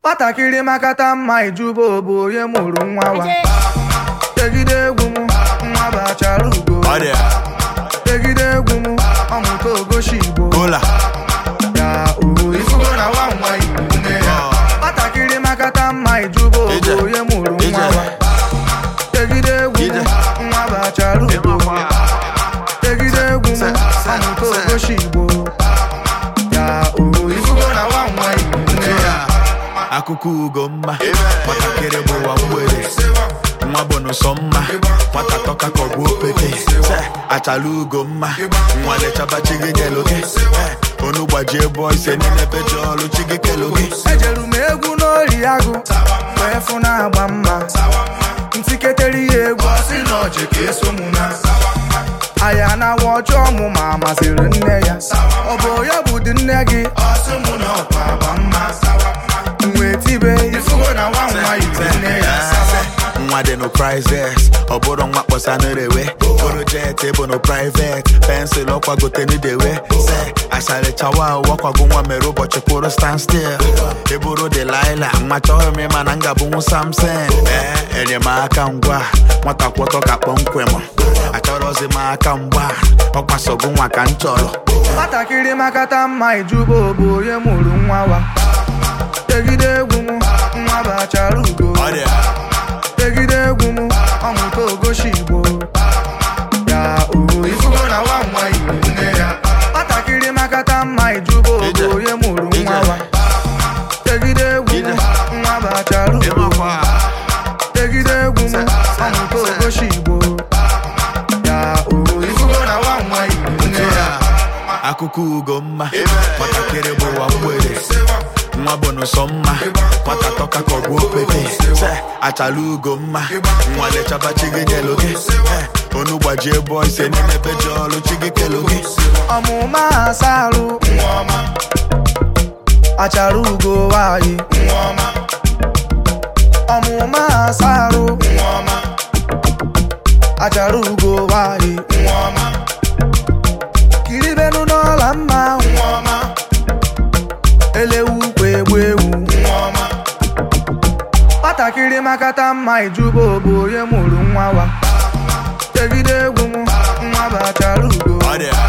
Nwatakịrị makata mma ijuba obo onye mụrụ nwa wa. Tegide egwu m nwa bachara ugo. Tegide egwu m ọmụta ogoshi igbo. Ya o ifugo na nwa nwa igbo nne ya. Nwatakịrị makata mma ijuba obo onye mụrụ nwa wa. Tegide egwu m nwa bachara ugo. Tegide egwu m ọmụta ogoshi igbo. Ya o ifugo na nwa nwa igbo nne ya. Akụkọ ugo mma nwatakịrị bụ ụwa mgbere nwa bụ n'ụsọ mma nwata tọka ka ọ bụ opete achala ugo mma nwa lechaba chi gị kelo gị onu gbajie bọ ise niile pecha ọlụ chi gị kelo gị. Ejeru m egwu n'ori agụ wee fụ na-agba mma ntiketere ya egwu ọsị na ọjị ka eso mụ na aya na awa ọjọọ mụ ma masịrị nne ya ọ bụ ya bụ dị nne gị ọsị mụ na ọkwa agba mma nwe tibe ifugo na nwa nwa ibe nne ya nwa dị no prizes ọ bụrụ nwa kpọsa n'erewe bụrụ jet bụ no private pensụl ọkwagote n'idewe se asarịchawa wakwago nwa mere ụbọchị kwụrụ stand still eburu Delilah nwa chọghị m ịma na ngabụnwu Samson enyemaka ngwa nwata kwọtọ ka kpọmkwem achọrọzi m aka mgba ọkwasogo nwa ka m chọrọ. Nwatakịrị makata mma ijuba obo onye mụrụ nwa wa. Tegide egwu m nwa bachara ugo. Tegide egwu m ọmụta ogoshi igbo. Ya o ifugo na nwa nwa igbo nne ya. Nwatakịrị makata mma ijuba obo onye mụrụ nwa wa. Tegide egwu m nwa bachara ugo. Tegide egwu m ọmụta ogoshi igbo. Ya o ifugo na nwa nwa igbo nne ya. Akụkọ ugo mma nwatakịrị bụ ụwa mgbere nwa bụ n'ụsọ mma nwata tọka ka ọ bụ opete achala ugo mma nwa lechaba chi gị kelo gị onu gbajie bọ ise niile pecha ọlụ chi gị kelo gị. Ọmụma asarụ achara ugo nwanyị ọmụma asarụ achara ugo nwanyị kiribenu n'ọla mma elewu kwa egbu ewu nwatakịrị makata mma ijuba obo onye mụrụ nwa wa. Tegide egwu m nwa bachara ugo.